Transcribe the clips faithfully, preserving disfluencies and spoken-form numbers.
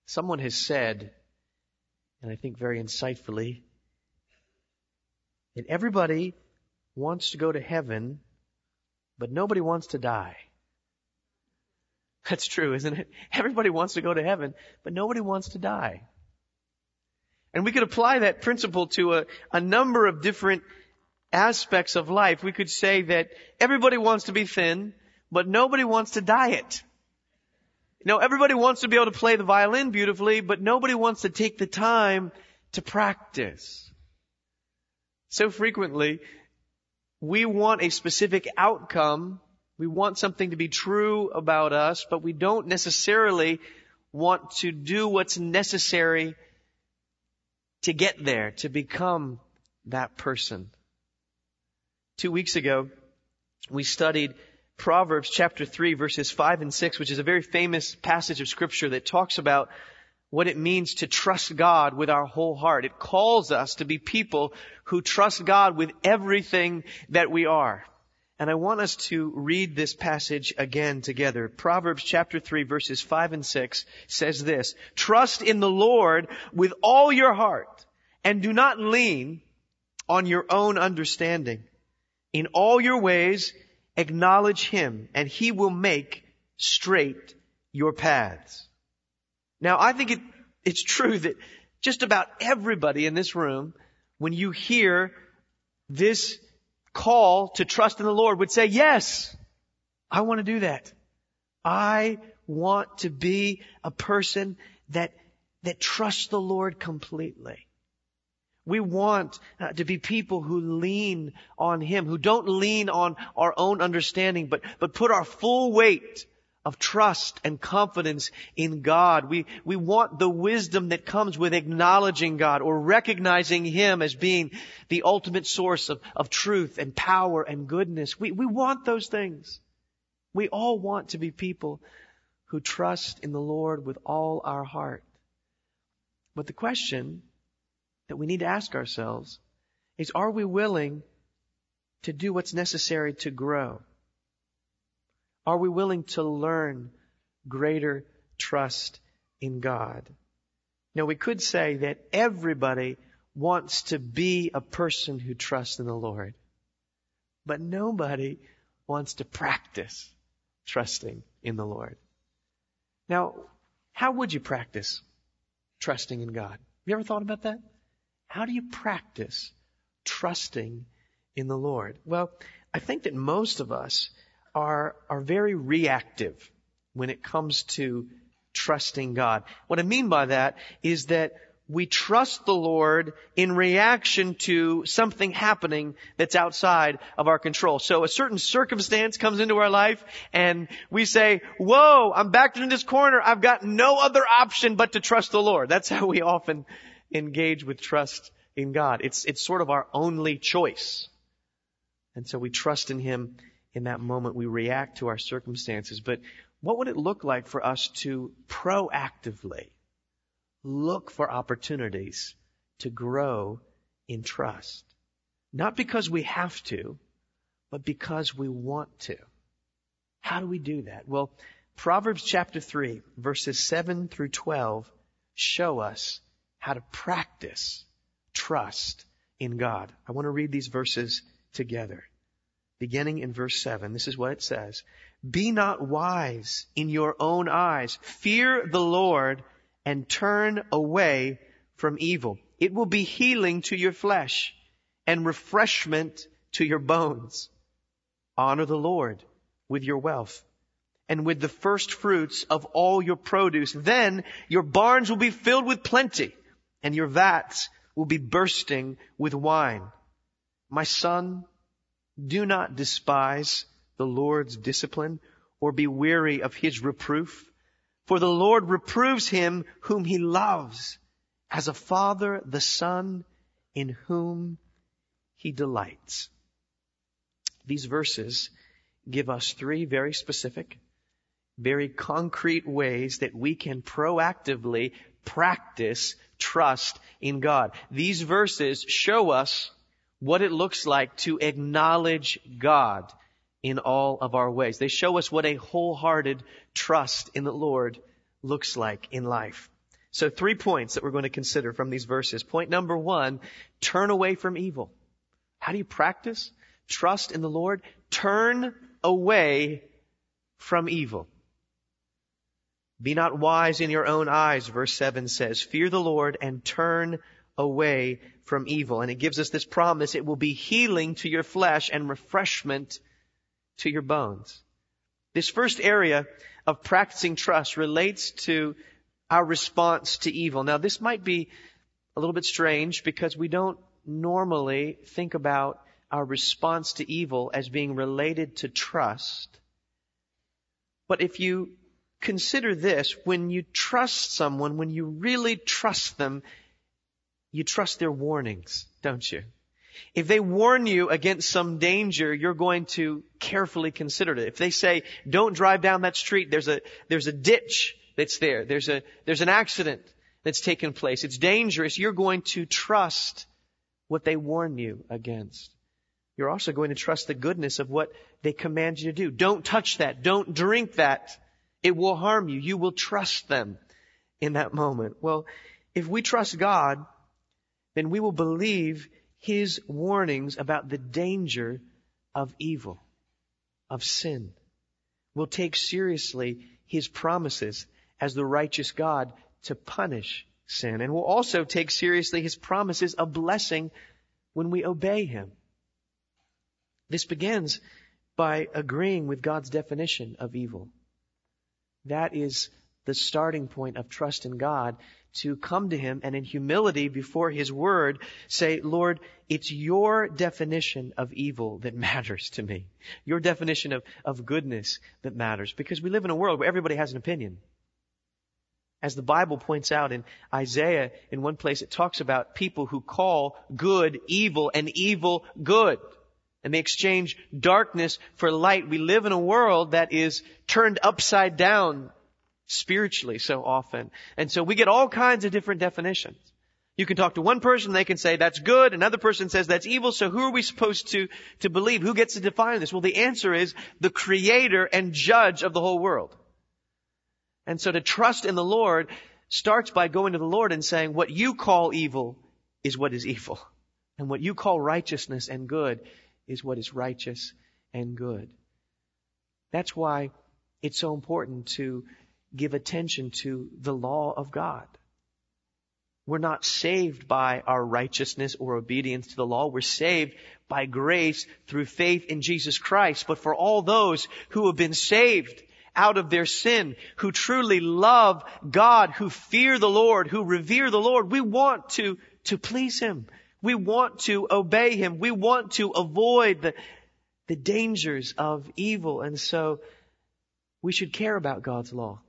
Someone has said, and I think very insightfully, that everybody wants to go to heaven, but nobody wants to die. That's true, isn't it? Everybody wants to go to heaven, but nobody wants to die. And we could apply that principle to a, a number of different aspects of life. We could say that everybody wants to be thin, but nobody wants to diet. You know, everybody wants to be able to play the violin beautifully, but nobody wants to take the time to practice. So frequently, we want a specific outcome. We want something to be true about us, but we don't necessarily want to do what's necessary to get there, to become that person. Two weeks ago, we studied Proverbs chapter three, verses five and six, which is a very famous passage of Scripture that talks about what it means to trust God with our whole heart. It calls us to be people who trust God with everything that we are. And I want us to read this passage again together. Proverbs chapter three, verses five and six says this: "Trust in the Lord with all your heart, and do not lean on your own understanding. In all your ways acknowledge Him, and He will make straight your paths." Now, I think it, it's true that just about everybody in this room, when you hear this call to trust in the Lord, would say, yes, I want to do that. I want to be a person that, that trusts the Lord completely. We want uh, to be people who lean on Him, who don't lean on our own understanding, but, but put our full weight of trust and confidence in God. We, we want the wisdom that comes with acknowledging God or recognizing Him as being the ultimate source of, of truth and power and goodness. We, we want those things. We all want to be people who trust in the Lord with all our heart. But the question that we need to ask ourselves is, are we willing to do what's necessary to grow? Are we willing to learn greater trust in God? Now, we could say that everybody wants to be a person who trusts in the Lord, but nobody wants to practice trusting in the Lord. Now, how would you practice trusting in God? Have you ever thought about that? How do you practice trusting in the Lord? Well, I think that most of us are, are very reactive when it comes to trusting God. What I mean by that is that we trust the Lord in reaction to something happening that's outside of our control. So a certain circumstance comes into our life and we say, whoa, I'm backed into this corner. I've got no other option but to trust the Lord. That's how we often engage with trust in God. It's, it's sort of our only choice. And so we trust in Him in that moment. We react to our circumstances. But what would it look like for us to proactively look for opportunities to grow in trust? Not because we have to, but because we want to. How do we do that? Well, Proverbs chapter three, verses seven through twelve show us how to practice trust in God. I want to read these verses together. Beginning in verse seven, this is what it says: "Be not wise in your own eyes. Fear the Lord and turn away from evil. It will be healing to your flesh and refreshment to your bones. Honor the Lord with your wealth and with the first fruits of all your produce. Then your barns will be filled with plenty and your vats will be bursting with wine. My son, do not despise the Lord's discipline or be weary of His reproof. For the Lord reproves him whom He loves, as a father the son in whom He delights." These verses give us three very specific, very concrete ways that we can proactively practice trust in God. These verses show us what it looks like to acknowledge God in all of our ways. They show us what a wholehearted trust in the Lord looks like in life. So three points that we're going to consider from these verses. Point number one, turn away from evil. How do you practice trust in the Lord? Turn away from evil. Be not wise in your own eyes, verse seven says. Fear the Lord and turn away from evil. And it gives us this promise. It will be healing to your flesh and refreshment to your bones. This first area of practicing trust relates to our response to evil. Now, this might be a little bit strange because we don't normally think about our response to evil as being related to trust. But if you consider this, when you trust someone, when you really trust them, you trust their warnings, don't you? If they warn you against some danger, you're going to carefully consider it. If they say, don't drive down that street, there's a, there's a ditch that's there. There's a, there's an accident that's taken place. It's dangerous. You're going to trust what they warn you against. You're also going to trust the goodness of what they command you to do. Don't touch that. Don't drink that. It will harm you. You will trust them in that moment. Well, if we trust God, then we will believe His warnings about the danger of evil, of sin. We'll take seriously His promises as the righteous God to punish sin. And we'll also take seriously His promises of blessing when we obey Him. This begins by agreeing with God's definition of evil. That is the starting point of trust in God, to come to Him and in humility before His Word say, Lord, it's your definition of evil that matters to me. Your definition of, of goodness that matters. Because we live in a world where everybody has an opinion. As the Bible points out in Isaiah, in one place it talks about people who call good evil and evil good. And they exchange darkness for light. We live in a world that is turned upside down spiritually so often. And so we get all kinds of different definitions. You can talk to one person, they can say that's good. Another person says that's evil. So who are we supposed to, to believe? Who gets to define this? Well, the answer is the Creator and Judge of the whole world. And so to trust in the Lord starts by going to the Lord and saying, what you call evil is what is evil. And what you call righteousness and good is what is righteous and good. That's why it's so important to give attention to the law of God. We're not saved by our righteousness or obedience to the law. We're saved by grace through faith in Jesus Christ. But for all those who have been saved out of their sin, who truly love God, who fear the Lord, who revere the Lord, we want to, to please Him. We want to obey Him. We want to avoid the, the dangers of evil. And so we should care about God's law.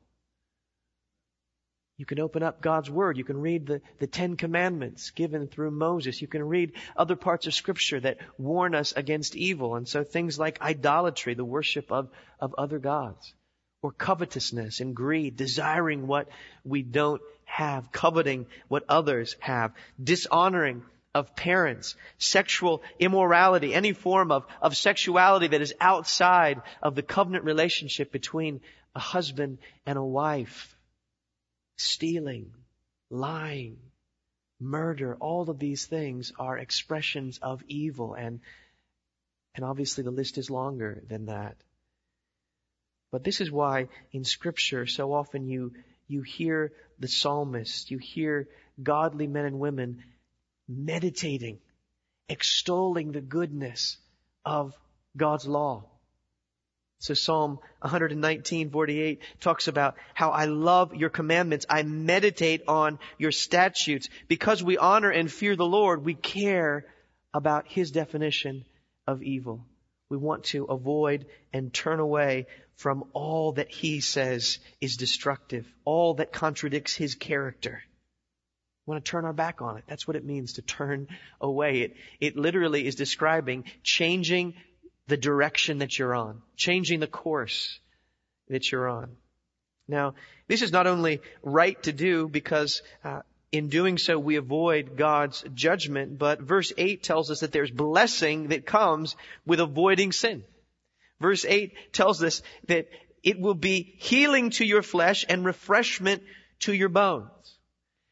You can open up God's Word. You can read the, the Ten Commandments given through Moses. You can read other parts of Scripture that warn us against evil. And so things like idolatry, the worship of, of other gods, or covetousness and greed, desiring what we don't have, coveting what others have, dishonoring of parents, sexual immorality, any form of, of sexuality that is outside of the covenant relationship between a husband and a wife. Stealing, lying, murder, all of these things are expressions of evil. And, and obviously the list is longer than that. But this is why in Scripture so often you, you hear the psalmist, you hear godly men and women meditating, extolling the goodness of God's law. So Psalm one nineteen, forty-eight talks about how I love your commandments. I meditate on your statutes. Because we honor and fear the Lord, we care about His definition of evil. We want to avoid and turn away from all that He says is destructive, all that contradicts His character. We want to turn our back on it. That's what it means to turn away. It, it literally is describing changing the direction that you're on, changing the course that you're on. Now, this is not only right to do because uh, in doing so we avoid God's judgment, but verse eight tells us that there's blessing that comes with avoiding sin. Verse eight tells us that it will be healing to your flesh and refreshment to your bones.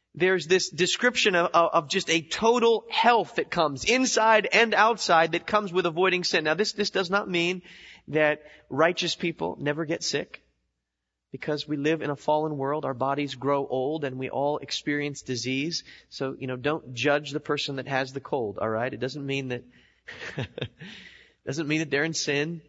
there's this description of, of just a total health that comes inside and outside that comes with avoiding sin. Now this, this does not mean that righteous people never get sick. Because we live in a fallen world, our bodies grow old and we all experience disease. So, you know, don't judge the person that has the cold, all right? It doesn't mean that, doesn't mean that they're in sin.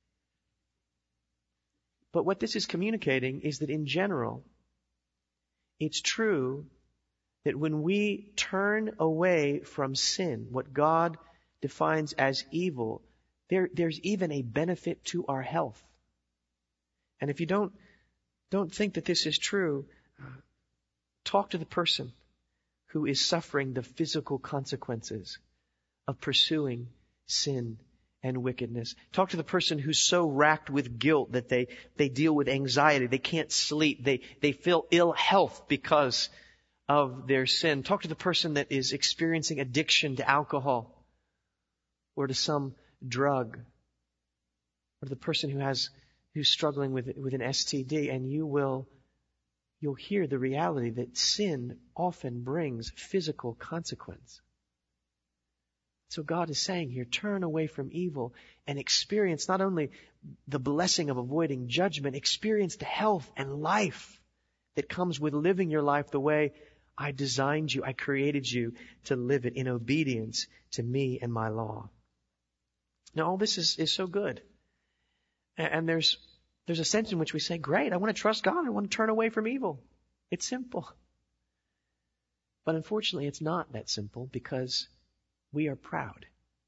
But what this is communicating is that in general, it's true that when we turn away from sin, what God defines as evil, there, there's even a benefit to our health. And if you don't Don't think that this is true. Talk to the person who is suffering the physical consequences of pursuing sin and wickedness. Talk to the person who's so racked with guilt that they, they deal with anxiety. They can't sleep. They, they feel ill health because of their sin. Talk to the person that is experiencing addiction to alcohol or to some drug, or the person who has who's struggling with with an S T D, and you will you'll hear the reality that sin often brings physical consequence. So God is saying here, turn away from evil and experience not only the blessing of avoiding judgment, experience the health and life that comes with living your life the way I designed you, I created you to live it in obedience to me and my law. Now all this is, is so good. And there's there's a sense in which we say, great, I want to trust God. I want to turn away from evil. It's simple. But unfortunately, it's not that simple because we are proud.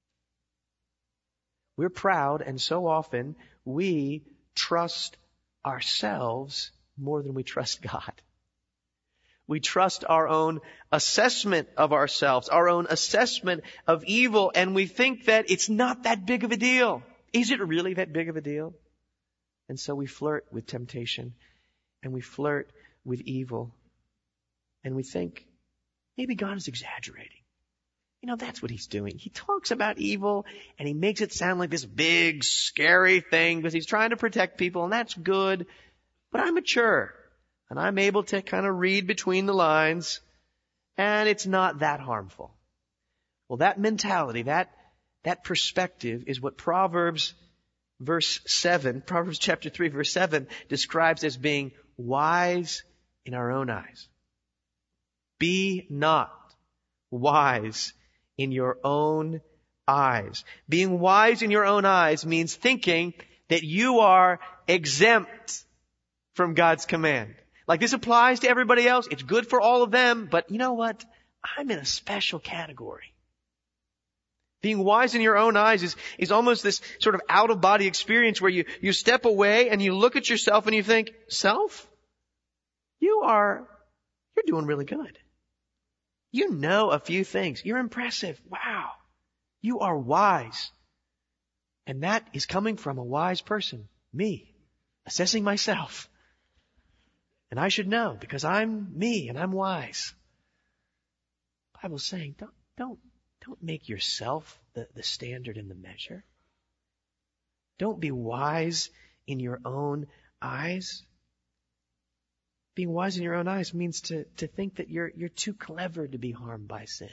We're proud, and so often we trust ourselves more than we trust God. We trust our own assessment of ourselves, our own assessment of evil, and we think that it's not that big of a deal. Is it really that big of a deal? And so we flirt with temptation and we flirt with evil and we think maybe God is exaggerating. You know, that's what he's doing. He talks about evil and he makes it sound like this big, scary thing because he's trying to protect people, and that's good. But I'm mature and I'm able to kind of read between the lines, and it's not that harmful. Well, that mentality, that That perspective is what Proverbs verse seven, Proverbs chapter three verse seven describes as being wise in our own eyes. Be not wise in your own eyes. Being wise in your own eyes means thinking that you are exempt from God's command. Like this applies to everybody else. It's good for all of them. But you know what? I'm in a special category. Being wise in your own eyes is, is almost this sort of out-of-body experience where you, you step away and you look at yourself and you think, self, you are, you're doing really good. You know a few things. You're impressive. Wow. You are wise. And that is coming from a wise person, me, assessing myself. And I should know because I'm me and I'm wise. The Bible's saying, don't, don't, Don't make yourself the, the standard and the measure. Don't be wise in your own eyes. Being wise in your own eyes means to, to think that you're, you're too clever to be harmed by sin.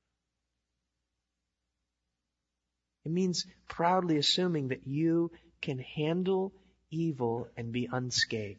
It means proudly assuming that you can handle evil and be unscathed.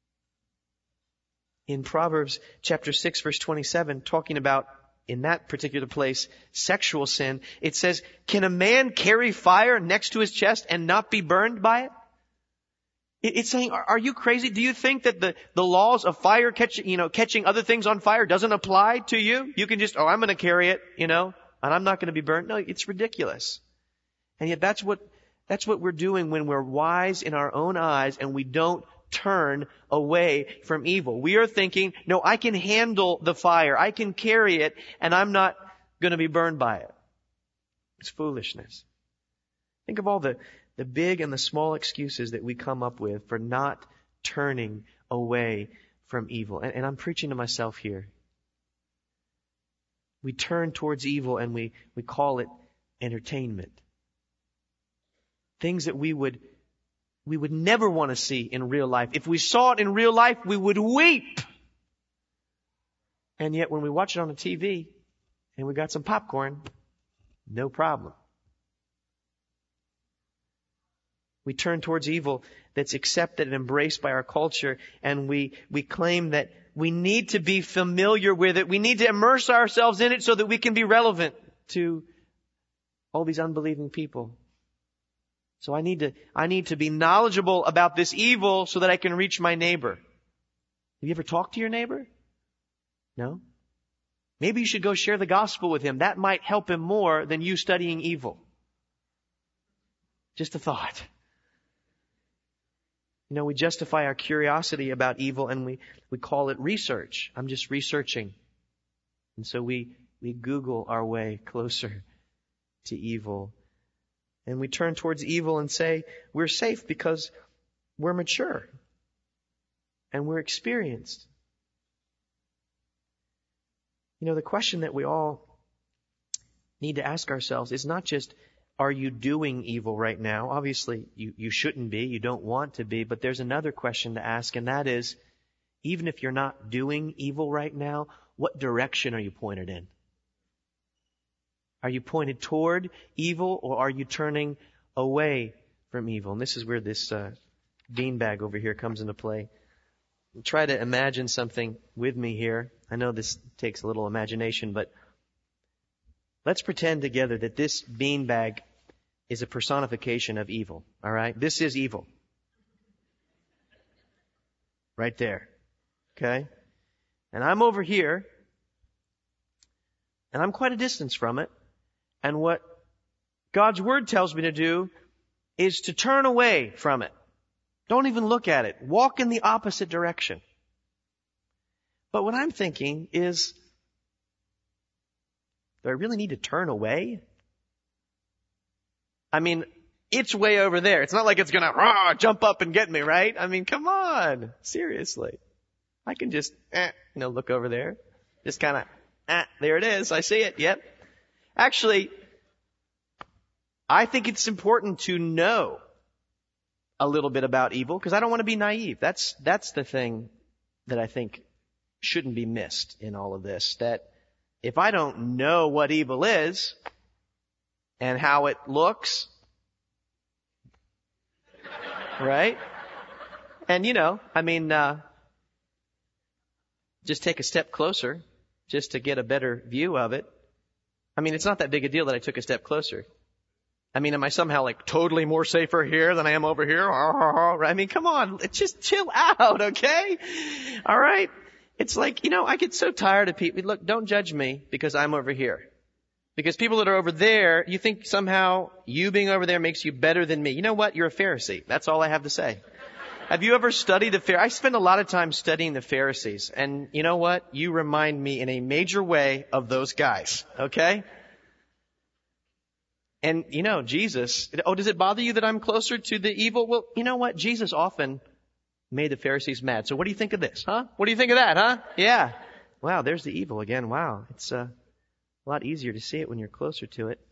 In Proverbs chapter six verse twenty-seven, talking about in that particular place, sexual sin, it says, can a man carry fire next to his chest and not be burned by it? It's saying, are, are you crazy? Do you think that the, the laws of fire catching, you know, catching other things on fire doesn't apply to you? You can just, oh, I'm going to carry it, you know, and I'm not going to be burned. No, it's ridiculous. And yet that's what, that's what we're doing when we're wise in our own eyes and we don't turn away from evil. We are thinking, no, I can handle the fire. I can carry it and I'm not going to be burned by it. It's foolishness. Think of all the, the big and the small excuses that we come up with for not turning away from evil. And, and I'm preaching to myself here. We turn towards evil and we, we call it entertainment. Things that we would we would never want to see in real life. If we saw it in real life, we would weep. And yet when we watch it on the T V and we got some popcorn, no problem. We turn towards evil that's accepted and embraced by our culture, and we, we claim that we need to be familiar with it. We need to immerse ourselves in it so that we can be relevant to all these unbelieving people. So I need to, I need to be knowledgeable about this evil so that I can reach my neighbor. Have you ever talked to your neighbor? No? Maybe you should go share the gospel with him. That might help him more than you studying evil. Just a thought. You know, we justify our curiosity about evil and we, we call it research. I'm just researching. And so we, we Google our way closer to evil. And we turn towards evil and say, we're safe because we're mature. And we're experienced. You know, the question that we all need to ask ourselves is not just, are you doing evil right now? Obviously, you, you shouldn't be. You don't want to be. But there's another question to ask, and that is, even if you're not doing evil right now, what direction are you pointed in? Are you pointed toward evil, or are you turning away from evil? And this is where this uh, beanbag over here comes into play. Try to imagine something with me here. I know this takes a little imagination, but let's pretend together that this beanbag is a personification of evil. All right? This is evil. Right there. Okay? And I'm over here, and I'm quite a distance from it. And what God's Word tells me to do is to turn away from it. Don't even look at it. Walk in the opposite direction. But what I'm thinking is, do I really need to turn away? I mean, it's way over there. It's not like it's going to jump up and get me, right? I mean, come on. Seriously. I can just, eh, you know, look over there. Just kind of, eh, there it is. I see it. Yep. Actually, I think it's important to know a little bit about evil because I don't want to be naive. That's, that's the thing that I think shouldn't be missed in all of this. That if I don't know what evil is and how it looks, right? And you know, I mean, uh, just take a step closer just to get a better view of it. I mean, it's not that big a deal that I took a step closer. I mean, am I somehow like totally more safer here than I am over here? I mean, come on, just chill out, okay? All right? It's like, you know, I get so tired of people. Look, don't judge me because I'm over here. Because people that are over there, you think somehow you being over there makes you better than me. You know what? You're a Pharisee. That's all I have to say. Have you ever studied the Pharisees? I spend a lot of time studying the Pharisees. And you know what? You remind me in a major way of those guys. Okay? And, you know, Jesus, oh, does it bother you that I'm closer to the evil? Well, you know what? Jesus often made the Pharisees mad. So what do you think of this, huh? What do you think of that, huh? Yeah. Wow, there's the evil again. Wow. It's uh, a lot easier to see it when you're closer to it.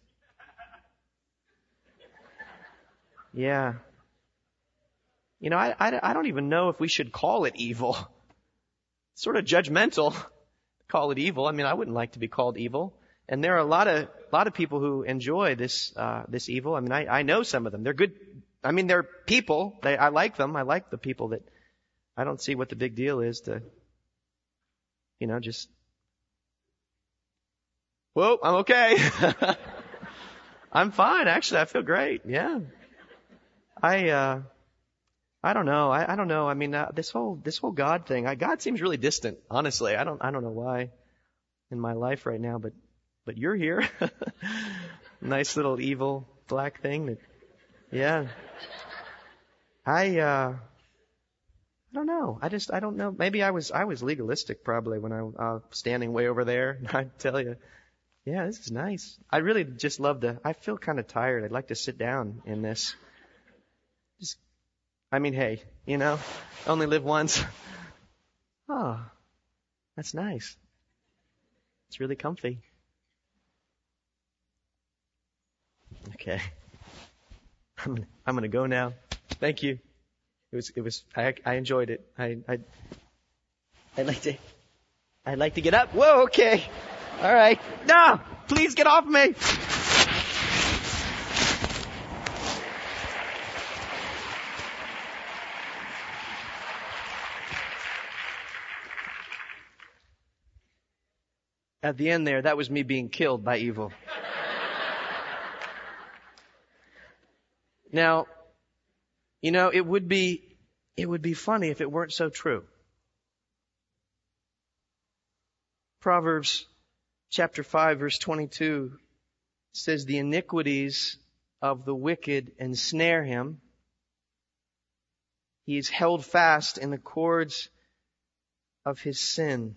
Yeah. You know, I, I, I don't even know if we should call it evil. It's sort of judgmental to call it evil. I mean, I wouldn't like to be called evil. And there are a lot of, a lot of people who enjoy this, uh, this evil. I mean, I, I know some of them. They're good. I mean, they're people. They, I like them. I like the people that, I don't see what the big deal is to, you know, just, whoa, I'm okay. I'm fine. Actually, I feel great. Yeah. I, uh, I don't know. I, I don't know. I mean, uh, this whole, this whole God thing, I, God seems really distant, honestly. I don't, I don't know why in my life right now, but, but you're here. Nice little evil black thing that, yeah. I, uh, I don't know. I just, I don't know. Maybe I was, I was legalistic probably when I was uh, standing way over there. I tell you, yeah, this is nice. I really just love to, I feel kind of tired. I'd like to sit down in this. Just, I mean, hey, you know, only live once. Oh, that's nice. It's really comfy. Okay. I'm gonna, I'm gonna go now. Thank you. It was, it was, I, I enjoyed it. I, I, I'd like to I'd like to get up. Whoa, okay. All right. No, please get off me. At the end there, that was me being killed by evil. Now, you know, it would be, it would be funny if it weren't so true. Proverbs chapter five verse twenty-two says, the iniquities of the wicked ensnare him. He is held fast in the cords of his sin.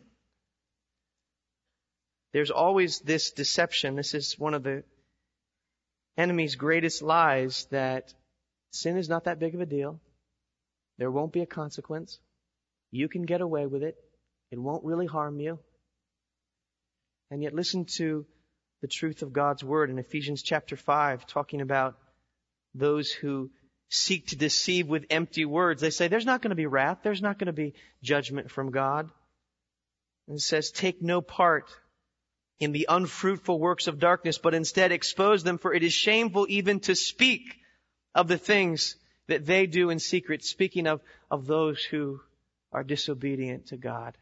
There's always this deception. This is one of the enemy's greatest lies, that sin is not that big of a deal. There won't be a consequence. You can get away with it. It won't really harm you. And yet listen to the truth of God's word in Ephesians chapter five, talking about those who seek to deceive with empty words. They say there's not going to be wrath. There's not going to be judgment from God. And it says, take no part in the unfruitful works of darkness, but instead expose them, for it is shameful even to speak of the things that they do in secret, speaking of, of those who are disobedient to God.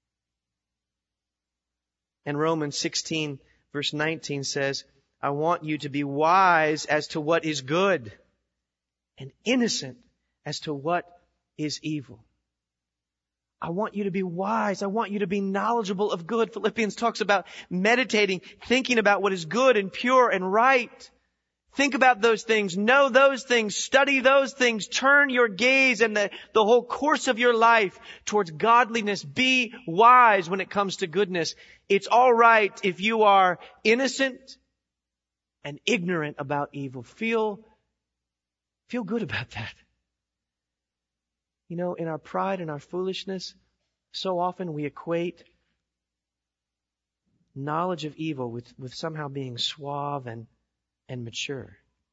And Romans sixteen verse nineteen says, I want you to be wise as to what is good and innocent as to what is evil. I want you to be wise. I want you to be knowledgeable of good. Philippians talks about meditating, thinking about what is good and pure and right. Think about those things. Know those things. Study those things. Turn your gaze and the, the whole course of your life towards godliness. Be wise when it comes to goodness. It's all right if you are innocent and ignorant about evil. Feel, feel good about that. You know, in our pride and our foolishness, so often we equate knowledge of evil with, with somehow being suave and, and mature.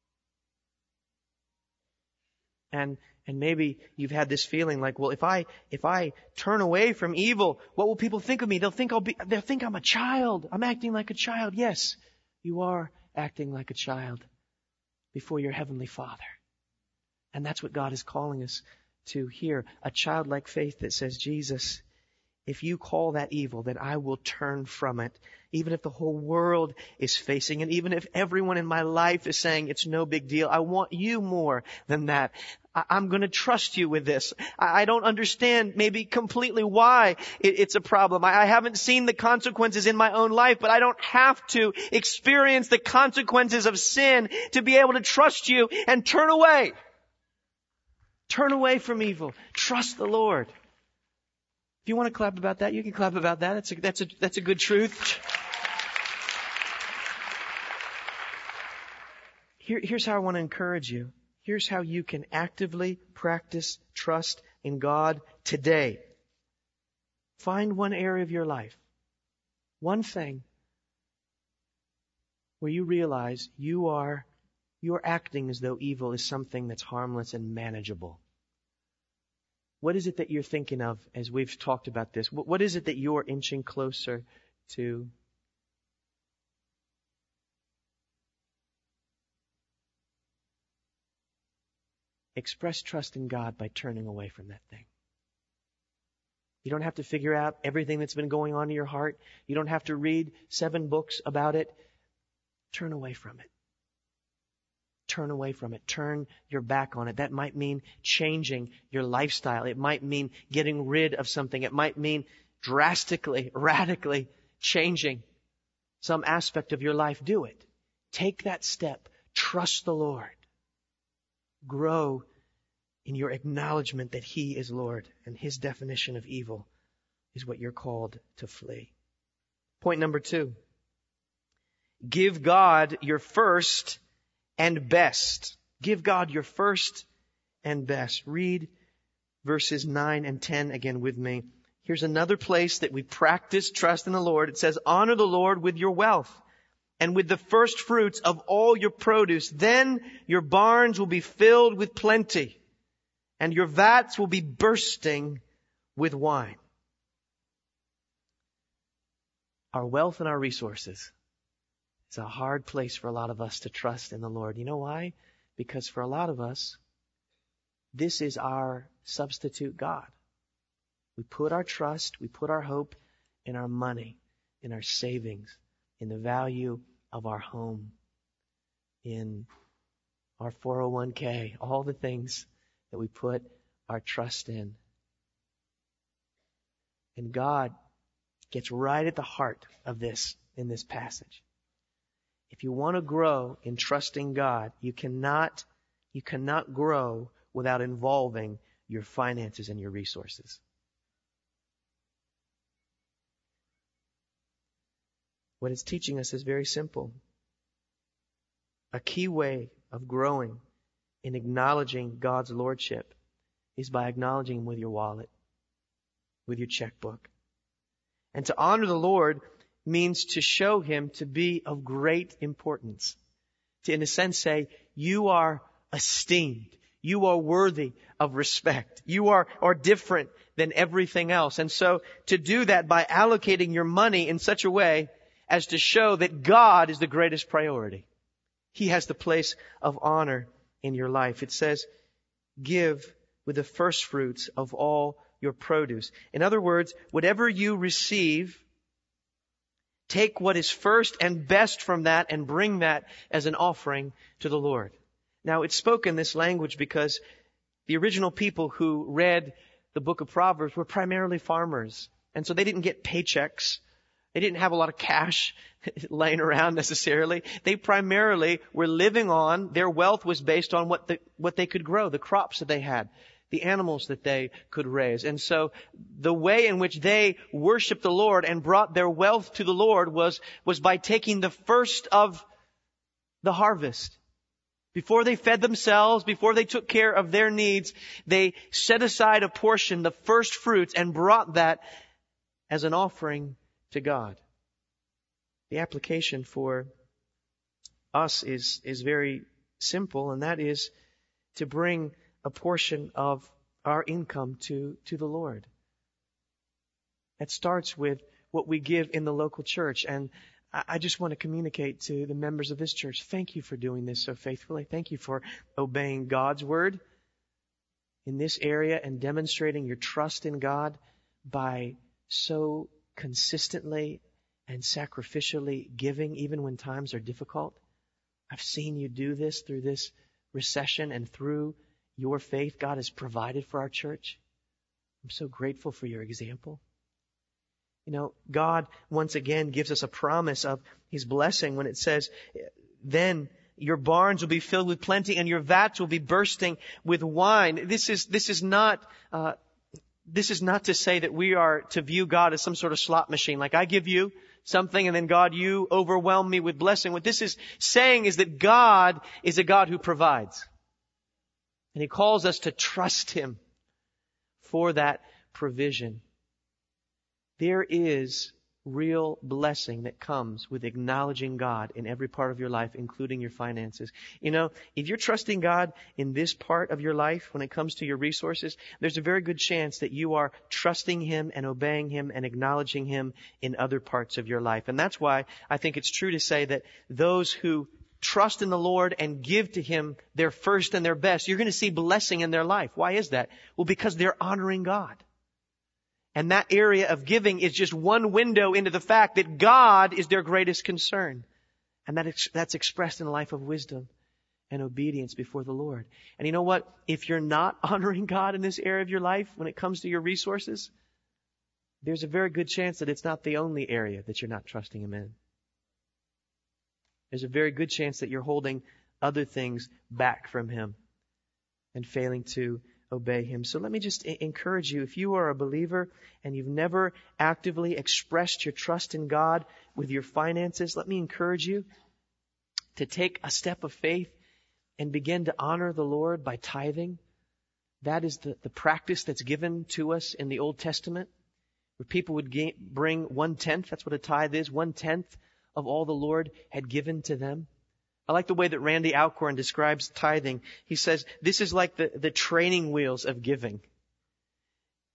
And, and maybe you've had this feeling like, well, if I, if I turn away from evil, what will people think of me? They'll think I'll be, they'll think I'm a child. I'm acting like a child. Yes, you are acting like a child before your Heavenly Father. And that's what God is calling us to hear, a childlike faith that says, Jesus, if you call that evil, then I will turn from it. Even if the whole world is facing it, even if everyone in my life is saying it's no big deal, I want you more than that. I- I'm going to trust you with this. I, I don't understand maybe completely why it, it's a problem. I-, I haven't seen the consequences in my own life, but I don't have to experience the consequences of sin to be able to trust you and turn away. Turn away from evil. Trust the Lord. If you want to clap about that, you can clap about that. That's a, that's a, that's a good truth. Here, here's how I want to encourage you. Here's how you can actively practice trust in God today. Find one area of your life, one thing, where you realize you are You're acting as though evil is something that's harmless and manageable. What is it that you're thinking of as we've talked about this? What is it that you're inching closer to? Express trust in God by turning away from that thing. You don't have to figure out everything that's been going on in your heart. You don't have to read seven books about it. Turn away from it. Turn away from it. Turn your back on it. That might mean changing your lifestyle. It might mean getting rid of something. It might mean drastically, radically changing some aspect of your life. Do it. Take that step. Trust the Lord. Grow in your acknowledgement that He is Lord, and His definition of evil is what you're called to flee. Point number two. Give God your first and best. Give God your first and best. Read verses nine and ten again with me. Here's another place that we practice trust in the Lord. It says, honor the Lord with your wealth and with the first fruits of all your produce. Then your barns will be filled with plenty, and your vats will be bursting with wine. our wealth and our resources. It's a hard place for a lot of us to trust in the Lord. You know why? Because for a lot of us, this is our substitute God. We put our trust, we put our hope in our money, in our savings, in the value of our home, in our four oh one k, all the things that we put our trust in. And God gets right at the heart of this in this passage. If you want to grow in trusting God, you cannot, you cannot grow without involving your finances and your resources. What it's teaching us is very simple. A key way of growing in acknowledging God's lordship is by acknowledging Him with your wallet, with your checkbook. And to honor the Lord means to show Him to be of great importance. To, in a sense, say, you are esteemed. You are worthy of respect. You are, are different than everything else. And so to do that by allocating your money in such a way as to show that God is the greatest priority. He has the place of honor in your life. It says, give with the first fruits of all your produce. In other words, whatever you receive, take what is first and best from that and bring that as an offering to the Lord. Now, it's spoken this language because the original people who read the book of Proverbs were primarily farmers. And so they didn't get paychecks. They didn't have a lot of cash laying around necessarily. They primarily were living on, their wealth was based on what the, what they could grow, the crops that they had, the animals that they could raise. And so the way in which they worshiped the Lord and brought their wealth to the Lord was, was by taking the first of the harvest. Before they fed themselves, before they took care of their needs, they set aside a portion, the first fruits, and brought that as an offering to God. The application for us is, is very simple, and that is to bring a portion of our income to, to the Lord. That starts with what we give in the local church. And I, I just want to communicate to the members of this church, thank you for doing this so faithfully. Thank you for obeying God's word in this area and demonstrating your trust in God by so consistently and sacrificially giving even when times are difficult. I've seen you do this through this recession, and through your faith, God has provided for our church. I'm so grateful for your example. You know, God once again gives us a promise of His blessing when it says, then your barns will be filled with plenty and your vats will be bursting with wine. This is, this is not, uh, This is not to say that we are to view God as some sort of slot machine. Like I give you something and then God, you overwhelm me with blessing. What this is saying is that God is a God who provides. And He calls us to trust Him for that provision. There is real blessing that comes with acknowledging God in every part of your life, including your finances. You know, if you're trusting God in this part of your life, when it comes to your resources, there's a very good chance that you are trusting Him and obeying Him and acknowledging Him in other parts of your life. And that's why I think it's true to say that those who trust in the Lord and give to Him their first and their best, you're going to see blessing in their life. Why is that? Well, because they're honoring God. And that area of giving is just one window into the fact that God is their greatest concern. And that ex- that's expressed in a life of wisdom and obedience before the Lord. And you know what? If you're not honoring God in this area of your life when it comes to your resources, there's a very good chance that it's not the only area that you're not trusting Him in. There's a very good chance that you're holding other things back from Him and failing to obey Him. So let me just encourage you, if you are a believer and you've never actively expressed your trust in God with your finances, let me encourage you to take a step of faith and begin to honor the Lord by tithing. That is the, the practice that's given to us in the Old Testament, where people would ga- bring one-tenth, that's what a tithe is, one-tenth of all the Lord had given to them. I like the way that Randy Alcorn describes tithing. He says, this is like the, the training wheels of giving.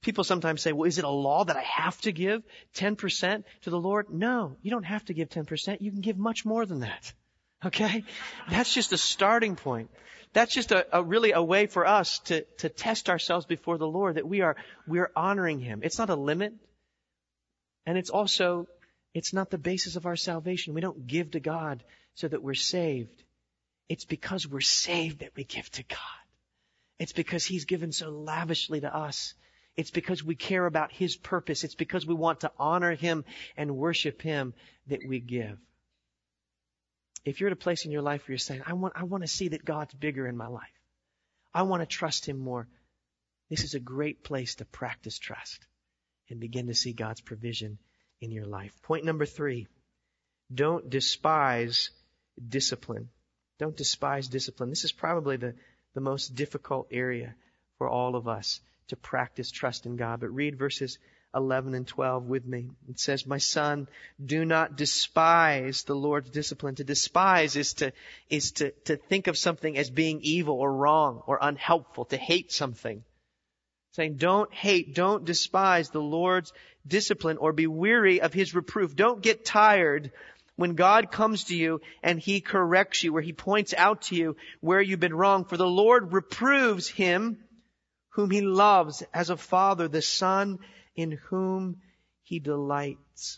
People sometimes say, well, is it a law that I have to give ten percent to the Lord? No, you don't have to give ten percent. You can give much more than that. Okay? That's just a starting point. That's just a, a really a way for us to, to test ourselves before the Lord, that we are, we're honoring Him. It's not a limit. And it's also, it's not the basis of our salvation. We don't give to God so that we're saved. It's because we're saved that we give to God. It's because He's given so lavishly to us. It's because we care about His purpose. It's because we want to honor Him and worship Him that we give. If you're at a place in your life where you're saying, I want, I want to see that God's bigger in my life. I want to trust Him more. This is a great place to practice trust and begin to see God's provision in your life. Point number three, don't despise discipline. Don't despise discipline. This is probably the, the most difficult area for all of us to practice trust in God. But read verses eleven and twelve with me. It says, my son, do not despise the Lord's discipline. To despise is to, is to, to think of something as being evil or wrong or unhelpful, to hate something. Saying, don't hate, don't despise the Lord's discipline or be weary of His reproof. Don't get tired when God comes to you and He corrects you, where He points out to you where you've been wrong. For the Lord reproves him whom He loves, as a father the son in whom He delights.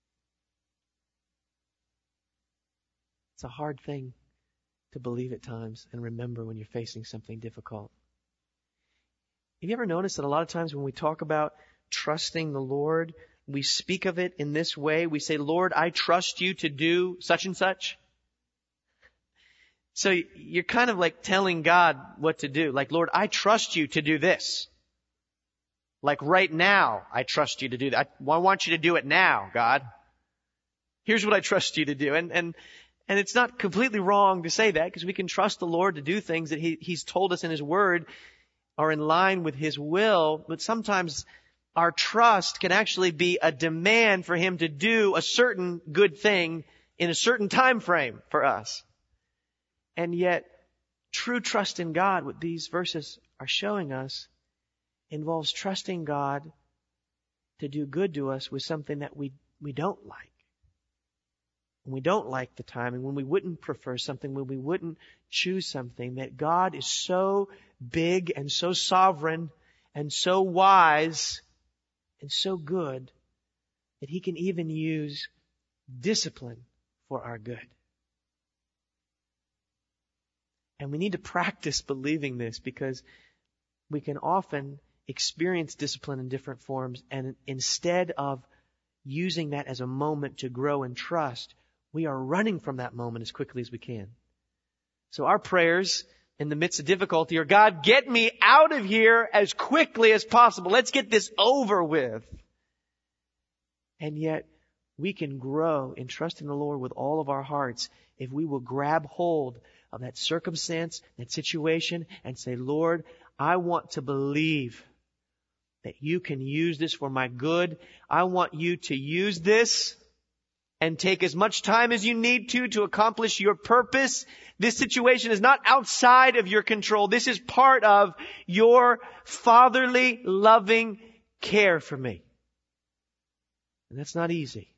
It's a hard thing to believe at times and remember when you're facing something difficult. Have you ever noticed that a lot of times when we talk about trusting the Lord, we speak of it in this way? We say, Lord, I trust you to do such and such. So you're kind of like telling God what to do. Like, Lord, I trust you to do this. Like right now, I trust you to do that. I want you to do it now, God. Here's what I trust you to do. And, and, and it's not completely wrong to say that, because we can trust the Lord to do things that he, He's told us in His Word are in line with His will. But sometimes our trust can actually be a demand for Him to do a certain good thing in a certain time frame for us. And yet, true trust in God, what these verses are showing us, involves trusting God to do good to us with something that we, we don't like. When we don't like the timing, when we wouldn't prefer something, when we wouldn't choose something, that God is so big and so sovereign and so wise and so good that He can even use discipline for our good. And we need to practice believing this, because we can often experience discipline in different forms, and instead of using that as a moment to grow in trust, we are running from that moment as quickly as we can. So our prayers in the midst of difficulty are, God, get me out of here as quickly as possible. Let's get this over with. And yet we can grow in trusting the Lord with all of our hearts if we will grab hold of that circumstance, that situation, and say, Lord, I want to believe that you can use this for my good. I want you to use this and take as much time as you need to to accomplish your purpose. This situation is not outside of your control. This is part of your fatherly, loving care for me. And that's not easy.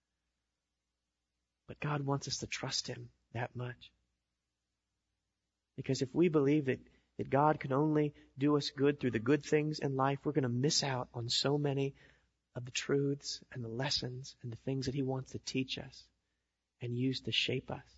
But God wants us to trust Him that much. Because if we believe that, that God can only do us good through the good things in life, we're going to miss out on so many of the truths and the lessons and the things that He wants to teach us and use to shape us.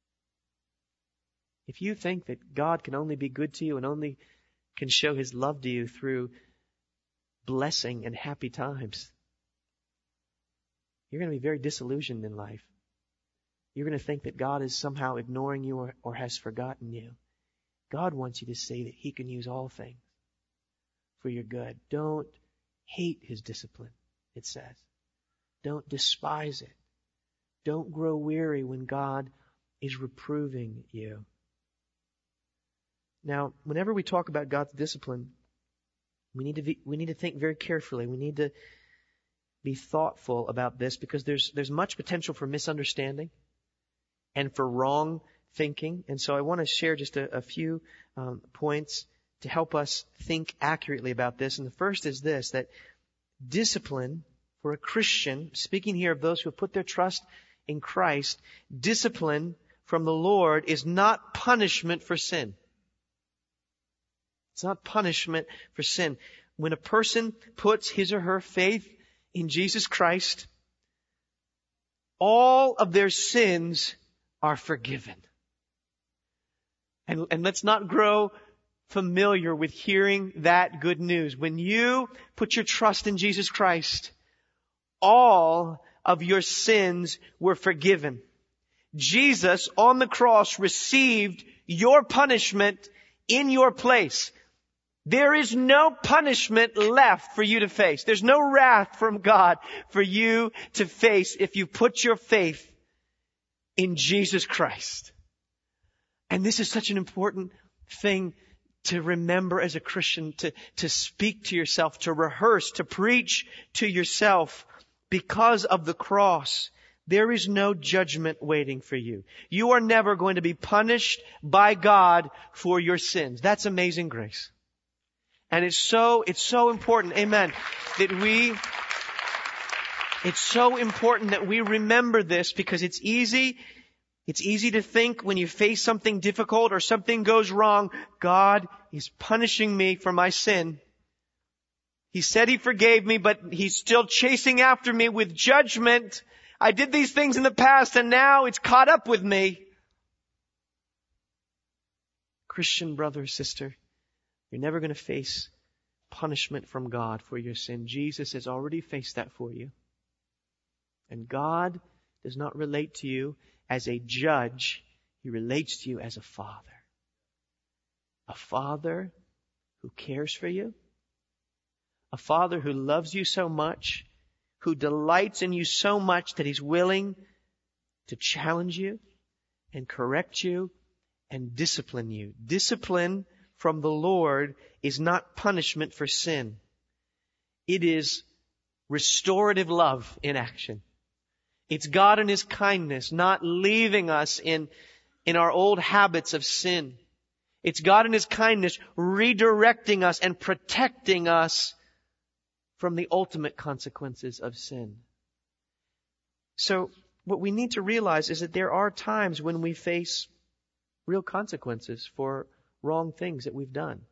If you think that God can only be good to you and only can show His love to you through blessing and happy times, you're going to be very disillusioned in life. You're going to think that God is somehow ignoring you or, or has forgotten you. God wants you to see that He can use all things for your good. Don't hate His discipline, it says. Don't despise it. Don't grow weary when God is reproving you. Now, whenever we talk about God's discipline, we need to be, we need to think very carefully. We need to be thoughtful about this, because there's there's much potential for misunderstanding and for wrong thinking. And so I want to share just a, a few um, points to help us think accurately about this. And the first is this, that discipline for a Christian, speaking here of those who have put their trust in Christ, discipline from the Lord is not punishment for sin. It's not punishment for sin. When a person puts his or her faith in Jesus Christ, all of their sins are forgiven. And, and let's not grow familiar with hearing that good news. When you put your trust in Jesus Christ, all of your sins were forgiven. Jesus on the cross received your punishment in your place. There is no punishment left for you to face. There's no wrath from God for you to face if you put your faith in Jesus Christ. And this is such an important thing to remember as a Christian, to, to speak to yourself, to rehearse, to preach to yourself. Because of the cross, there is no judgment waiting for you. You are never going to be punished by God for your sins. That's amazing grace. And it's so, it's so important, amen, that we, it's so important that we remember this, because it's easy, it's easy to think when you face something difficult or something goes wrong, God is punishing me for my sin. He said He forgave me, but He's still chasing after me with judgment. I did these things in the past and now it's caught up with me. Christian brother or sister, you're never going to face punishment from God for your sin. Jesus has already faced that for you. And God does not relate to you as a judge. He relates to you as a father. A father who cares for you. A father who loves you so much, who delights in you so much that He's willing to challenge you and correct you and discipline you. Discipline from the Lord is not punishment for sin. It is restorative love in action. It's God in His kindness, not leaving us in, in our old habits of sin. It's God in His kindness redirecting us and protecting us from the ultimate consequences of sin. So what we need to realize is that there are times when we face real consequences for wrong things that we've done.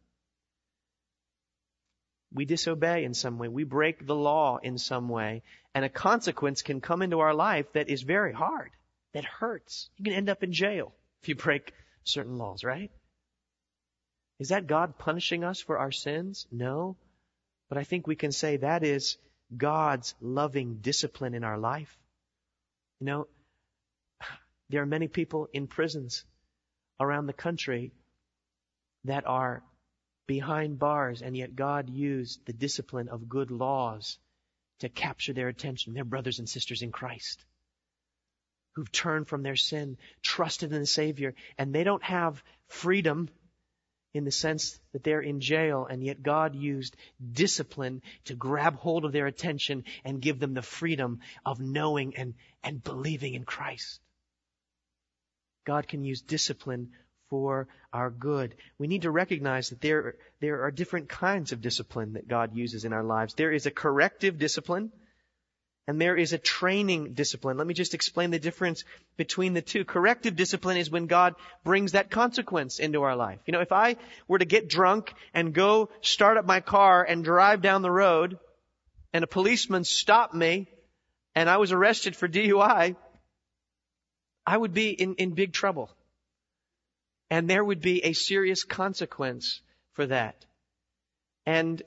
We disobey in some way. We break the law in some way. And a consequence can come into our life that is very hard, that hurts. You can end up in jail if you break certain laws, right? Is that God punishing us for our sins? No. But I think we can say that is God's loving discipline in our life. You know, there are many people in prisons around the country that are behind bars, and yet God used the discipline of good laws to capture their attention. They're brothers and sisters in Christ who've turned from their sin, trusted in the Savior, and they don't have freedom in the sense that they're in jail, and yet God used discipline to grab hold of their attention and give them the freedom of knowing and, and believing in Christ. God can use discipline for our good. We need to recognize that there, there are different kinds of discipline that God uses in our lives. There is a corrective discipline, and there is a training discipline. Let me just explain the difference between the two. Corrective discipline is when God brings that consequence into our life. You know, if I were to get drunk and go start up my car and drive down the road, and a policeman stopped me, and I was arrested for D U I, I would be in, in big trouble. And there would be a serious consequence for that. And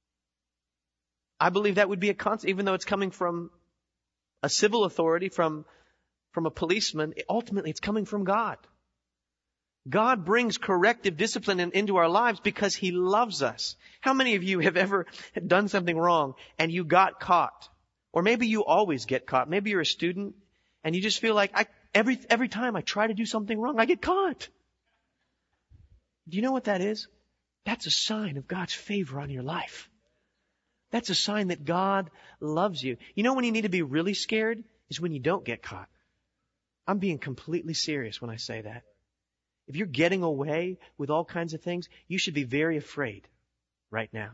I believe that would be a consequence, even though it's coming from a civil authority, from, from a policeman, ultimately it's coming from God. God brings corrective discipline in, into our lives because He loves us. How many of you have ever done something wrong and you got caught? Or maybe you always get caught. Maybe you're a student and you just feel like I, every, every time I try to do something wrong, I get caught. Do you know what that is? That's a sign of God's favor on your life. That's a sign that God loves you. You know when you need to be really scared? Is when you don't get caught. I'm being completely serious when I say that. if you're getting away with all kinds of things, you should be very afraid right now.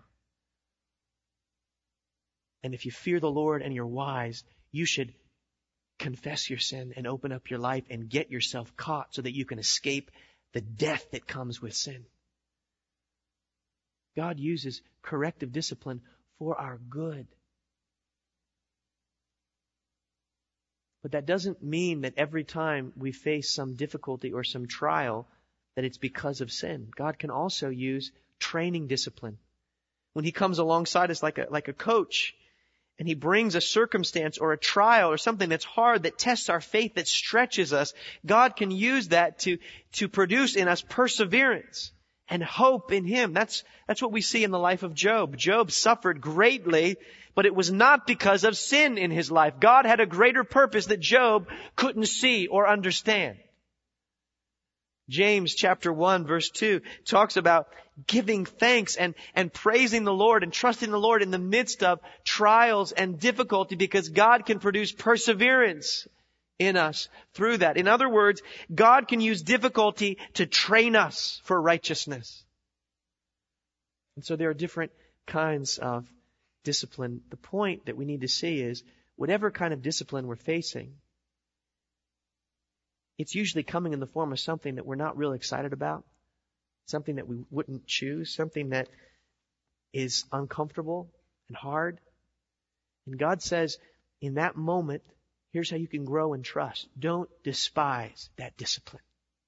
And if you fear the Lord and you're wise, you should confess your sin and open up your life and get yourself caught so that you can escape the death that comes with sin. God uses corrective discipline for our good. But that doesn't mean that every time we face some difficulty or some trial that it's because of sin. God can also use training discipline. When He comes alongside us like a, like a coach, and He brings a circumstance or a trial or something that's hard, that tests our faith, that stretches us, God can use that to, to produce in us perseverance and hope in Him. That's, that's what we see in the life of Job. Job suffered greatly, but it was not because of sin in his life. God had a greater purpose that Job couldn't see or understand. James chapter one verse two talks about giving thanks and, and praising the Lord and trusting the Lord in the midst of trials and difficulty, because God can produce perseverance in us through that. In other words, God can use difficulty to train us for righteousness. And so there are different kinds of discipline. The point that we need to see is whatever kind of discipline we're facing, it's usually coming in the form of something that we're not really excited about, something that we wouldn't choose, something that is uncomfortable and hard. And God says, in that moment, here's how you can grow in trust. Don't despise that discipline.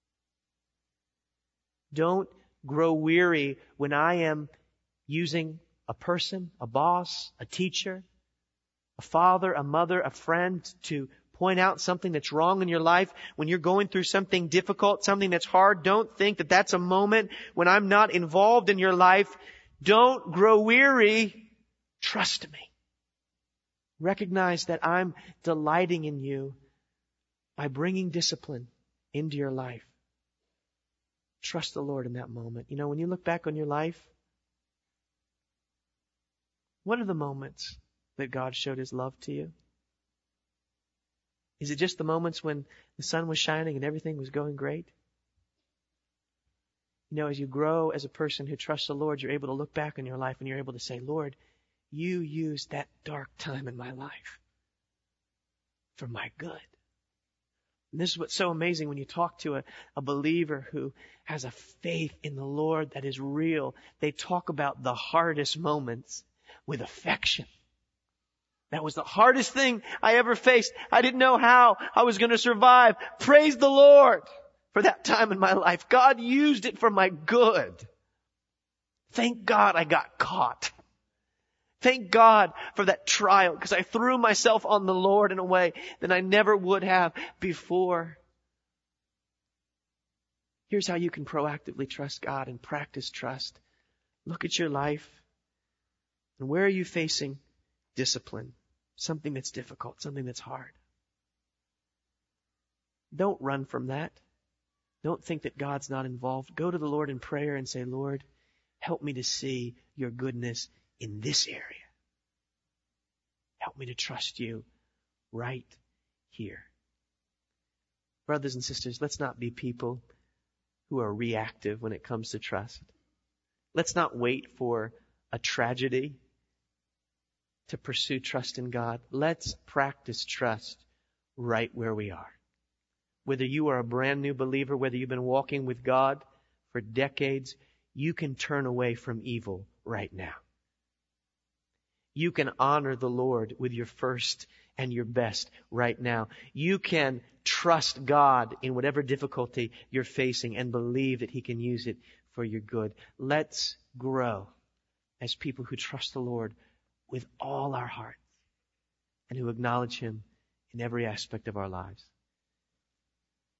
Don't grow weary when I am using a person, a boss, a teacher, a father, a mother, a friend to point out something that's wrong in your life. When you're going through something difficult, something that's hard, don't think that that's a moment when I'm not involved in your life. Don't grow weary. Trust me. Recognize that I'm delighting in you by bringing discipline into your life. Trust the Lord in that moment. You know, when you look back on your life, what are the moments that God showed His love to you? Is it just the moments when the sun was shining and everything was going great? You know, as you grow as a person who trusts the Lord, you're able to look back on your life and you're able to say, Lord, you used that dark time in my life for my good. And this is what's so amazing when you talk to a, a believer who has a faith in the Lord that is real. They talk about the hardest moments with affection. That was the hardest thing I ever faced. I didn't know how I was going to survive. Praise the Lord for that time in my life. God used it for my good. Thank God I got caught. Thank God for that trial, because I threw myself on the Lord in a way that I never would have before. Here's how you can proactively trust God and practice trust. Look at your life. And where are you facing discipline? Something that's difficult, something that's hard. Don't run from that. Don't think that God's not involved. Go to the Lord in prayer and say, Lord, help me to see your goodness in this area. Help me to trust you right here. Brothers and sisters, let's not be people who are reactive when it comes to trust. Let's not wait for a tragedy to pursue trust in God. Let's practice trust right where we are. Whether you are a brand new believer, whether you've been walking with God for decades, you can turn away from evil right now. You can honor the Lord with your first and your best right now. You can trust God in whatever difficulty you're facing and believe that He can use it for your good. Let's grow as people who trust the Lord with all our hearts and who acknowledge Him in every aspect of our lives.